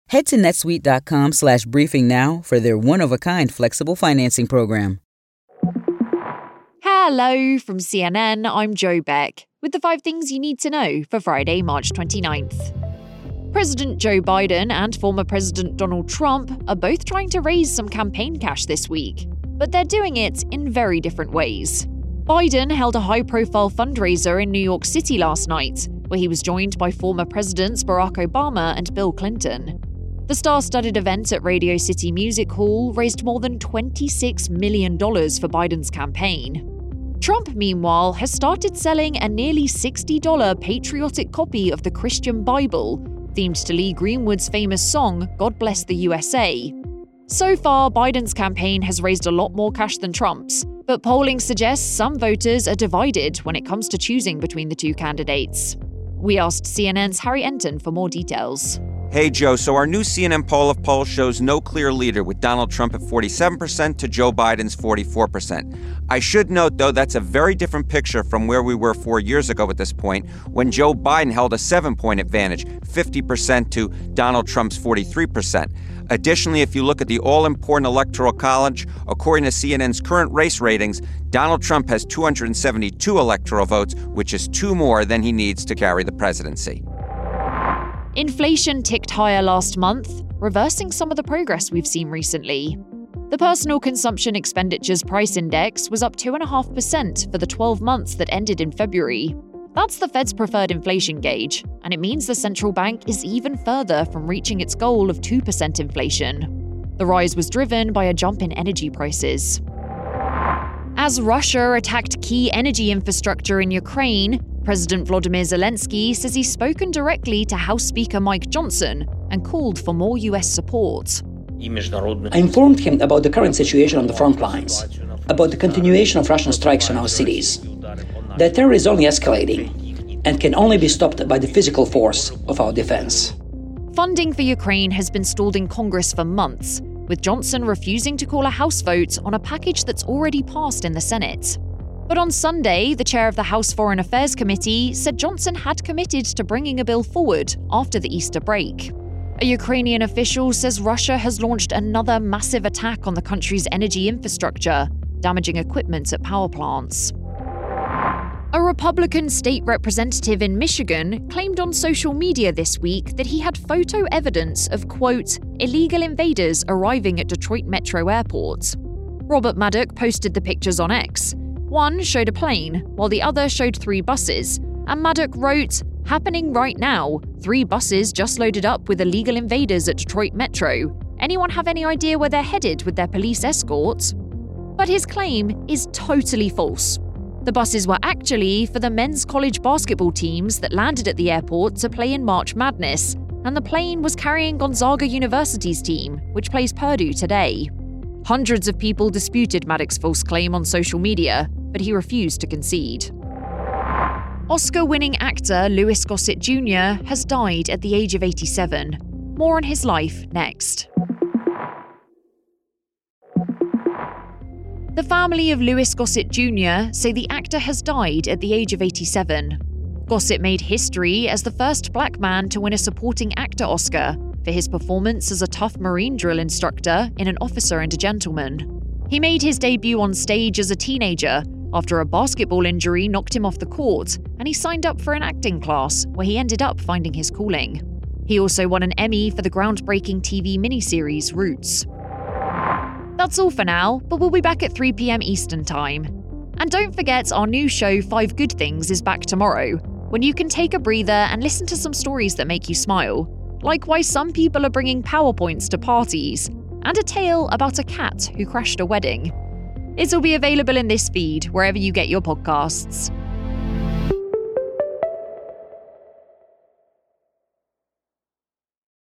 Head to netsuite.com/briefing now for their one-of-a-kind flexible financing program. Hello from CNN, I'm Joe Beck, with the 5 things you need to know for Friday, March 29th. President Joe Biden and former President Donald Trump are both trying to raise some campaign cash this week, but they're doing it in very different ways. Biden held a high-profile fundraiser in New York City last night, where he was joined by former presidents Barack Obama and Bill Clinton. The star-studded event at Radio City Music Hall raised more than $26 million for Biden's campaign. Trump, meanwhile, has started selling a nearly $60 patriotic copy of the Christian Bible, themed to Lee Greenwood's famous song, God Bless the USA. So far, Biden's campaign has raised a lot more cash than Trump's, but polling suggests some voters are divided when it comes to choosing between the two candidates. We asked CNN's Harry Enton for more details. Hey, Joe. So our new CNN poll of polls shows no clear leader, with Donald Trump at 47% to Joe Biden's 44%. I should note, though, that's a very different picture from where we were 4 years ago at this point, when Joe Biden held a 7-point advantage, 50% to Donald Trump's 43%. Additionally, if you look at the all-important Electoral College, according to CNN's current race ratings, Donald Trump has 272 electoral votes, which is 2 more than he needs to carry the presidency. Inflation ticked higher last month, reversing some of the progress we've seen recently. The Personal Consumption Expenditures Price Index was up 2.5% for the 12 months that ended in February. That's the Fed's preferred inflation gauge, and it means the central bank is even further from reaching its goal of 2% inflation. The rise was driven by a jump in energy prices. As Russia attacked key energy infrastructure in Ukraine, President Volodymyr Zelensky says he's spoken directly to House Speaker Mike Johnson and called for more US support. I informed him about the current situation on the front lines, about the continuation of Russian strikes on our cities. The terror is only escalating and can only be stopped by the physical force of our defense. Funding for Ukraine has been stalled in Congress for months, with Johnson refusing to call a House vote on a package that's already passed in the Senate. But on Sunday, the chair of the House Foreign Affairs Committee said Johnson had committed to bringing a bill forward after the Easter break. A Ukrainian official says Russia has launched another massive attack on the country's energy infrastructure, damaging equipment at power plants. A Republican state representative in Michigan claimed on social media this week that he had photo evidence of, quote, illegal invaders arriving at Detroit Metro Airport. Robert Maddock posted the pictures on X. One showed a plane, while the other showed 3 buses, and Maddock wrote, "Happening right now, 3 buses just loaded up with illegal invaders at Detroit Metro. Anyone have any idea where they're headed with their police escort?" But his claim is totally false. The buses were actually for the men's college basketball teams that landed at the airport to play in March Madness, and the plane was carrying Gonzaga University's team, which plays Purdue today. Hundreds of people disputed Maddock's false claim on social media, but he refused to concede. Oscar-winning actor Louis Gossett Jr. has died at the age of 87. More on his life next. The family of Louis Gossett Jr. say the actor has died at the age of 87. Gossett made history as the first black man to win a supporting actor Oscar for his performance as a tough Marine drill instructor in An Officer and a Gentleman. He made his debut on stage as a teenager after a basketball injury knocked him off the court, and he signed up for an acting class where he ended up finding his calling. He also won an Emmy for the groundbreaking TV miniseries Roots. That's all for now, but we'll be back at 3 p.m. Eastern Time. And don't forget our new show 5 Good Things is back tomorrow, when you can take a breather and listen to some stories that make you smile, like why some people are bringing PowerPoints to parties, and a tale about a cat who crashed a wedding. It'll be available in this feed wherever you get your podcasts.